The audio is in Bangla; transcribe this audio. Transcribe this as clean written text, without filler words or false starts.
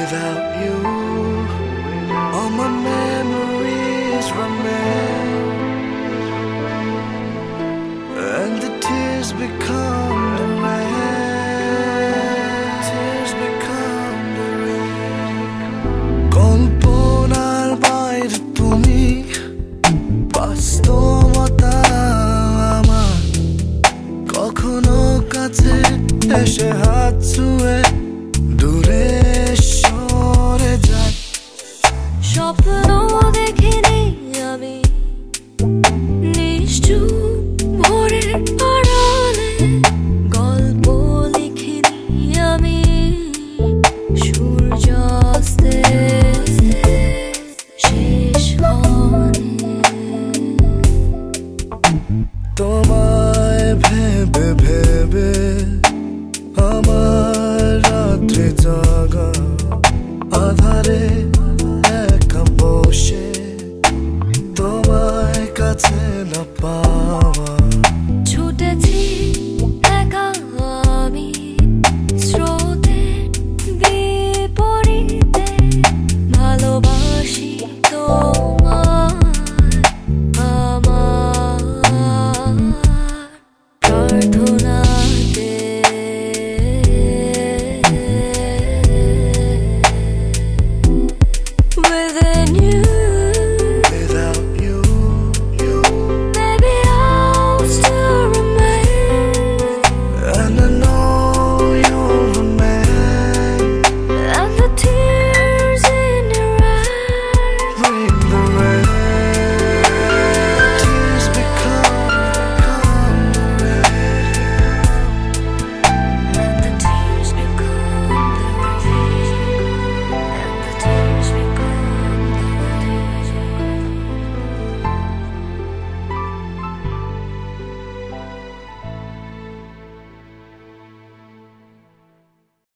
Without you, all my memories remain, and the tears become the rain. Tears become the rain. কল্পনার বাইরে তুমি বাস্তবতা আমার, কখনো কাছে এসে হাত ছুঁয়ে দূরে সরে যায়। স্বপ্ন দেখিনি আমি নিশ্চুপ ভোরের আড়ালে, গল্প লিখিনি আমি সূর্যাস্তে শেষ ক্ষণে। তোমায় ভেবে ভেবে আমার রাত্রি জাগা, আধারে একা বসে তোমায় কাছে না পাওয়া।